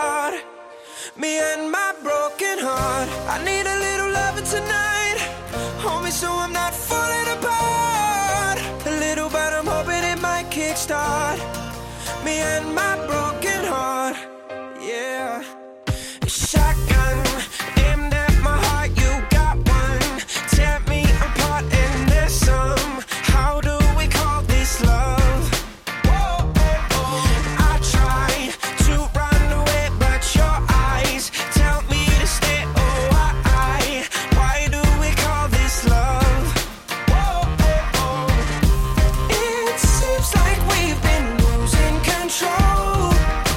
kickstart. Me and my broken heart. I need a little loving tonight. Hold me so I'm not falling apart. A little, but I'm hoping it might kickstart. Me and my broken heart. Yeah. Shotgun aimed at my heart. You got one. Tear me apart and there's some. How do we call this love? Whoa, oh, oh. I try to run away, but your eyes tell me to stay. Oh, why do we call this love? Whoa, oh, oh. It seems like we've been losing control.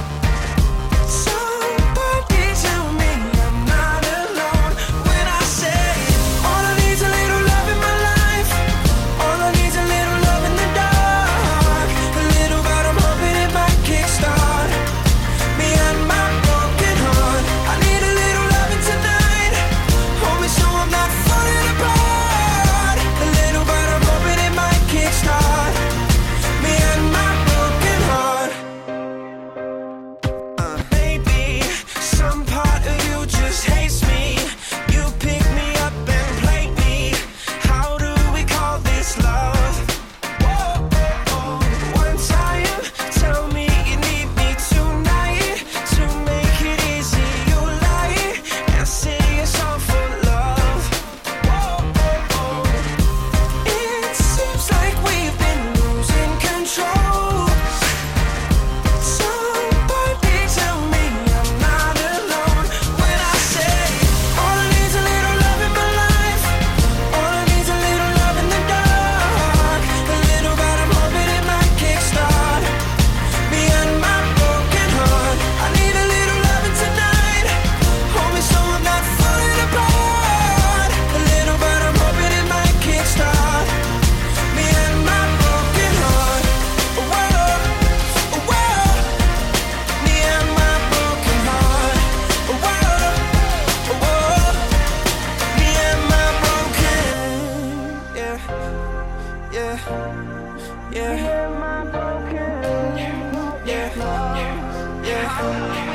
Somebody tell me I'm not alone when I say all I need's a little love in my life. All I need's a little love in the dark. A little, but I'm hoping it might kickstart. Me and my broken heart. I need a little loving tonight. Hold me so I'm not falling apart. A little, but I'm hoping it might kickstart. Me and my broken heart. Maybe some part of you just hates me. You pick me up and play me. How do we call this love? Whoa, oh, oh. One time, tell me you need me tonight. To make it easy, you lie and say it's all for love. Whoa, oh, oh. It seems like we've been losing control. Somebody tell me I'm not alone when I say all I need's a little love in my life. All I need's a little love in the dark. A little, but I'm hoping it might kickstart. Me and my broken heart. I need a little loving tonight. Hold me so I'm not falling apart. A little, but I'm hoping it might kickstart. Me and my broken heart. Whoa, whoa. Me and my broken heart. Whoa, whoa. Me and my broken. Yeah, yeah, yeah. Yeah, yeah, yeah.